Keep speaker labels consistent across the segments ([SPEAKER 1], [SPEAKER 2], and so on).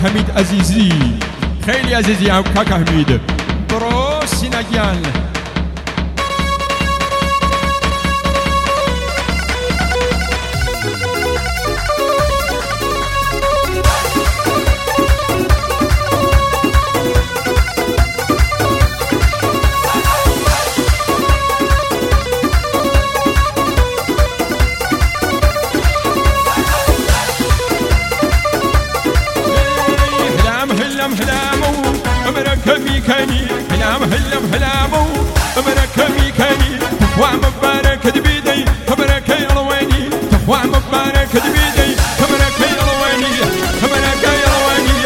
[SPEAKER 1] حميد عزيزي خيلي عزيزي عم كاكا حميد برو سيناجيان هلامو أمرك ميكاني هلامو أمرك ميكاني تقوى مبارك دبيدي أمرك يلواني تقوى مبارك دبيدي أمرك يلواني أمرك يلواني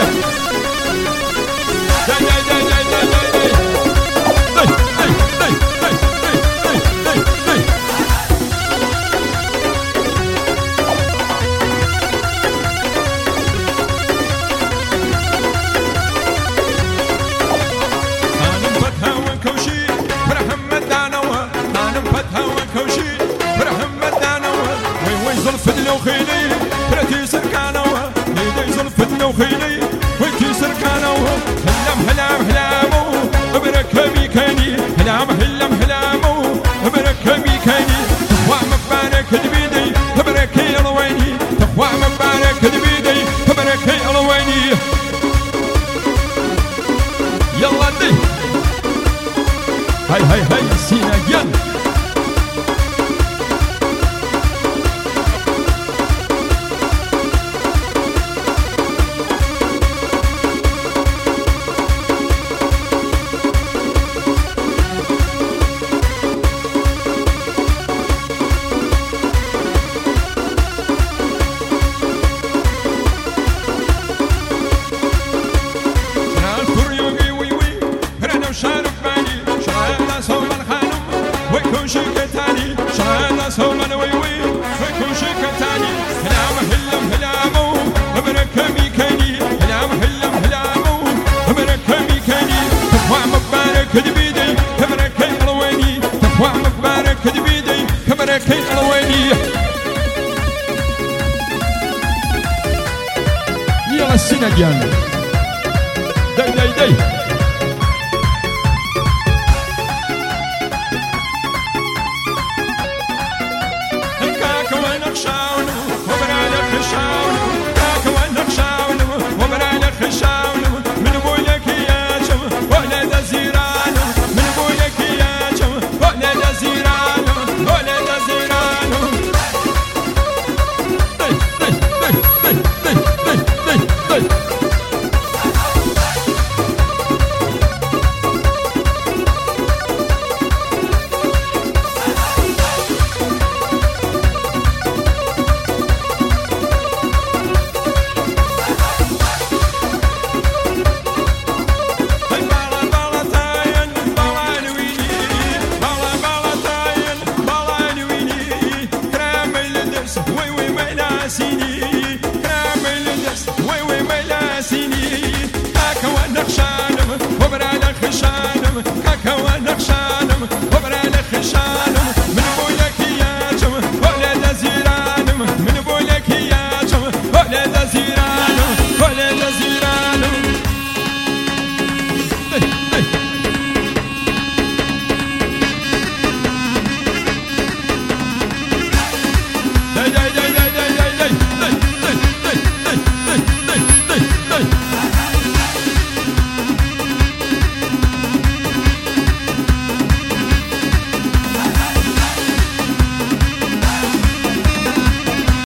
[SPEAKER 1] خيلي براتي سركانوا ليدي زلفتنا وخيلي ويتي سركانوا هلامو أمرك ميكاني هلامو أمرك ميكاني تقوى مبارك دبيدي أمرك يلواني تقوى مبارك دبيدي أمرك يلواني يلا دي هاي سيناجيان ويكون شكتاني شانا سومن ويوي ويكون شكتاني هلامو أمرك ميكاني هلامو أمرك ميكاني تقوى مبارك دبيدي أمرك يلواني تقوى مبارك دبيدي أمرك يلواني يلا السيناجيان داي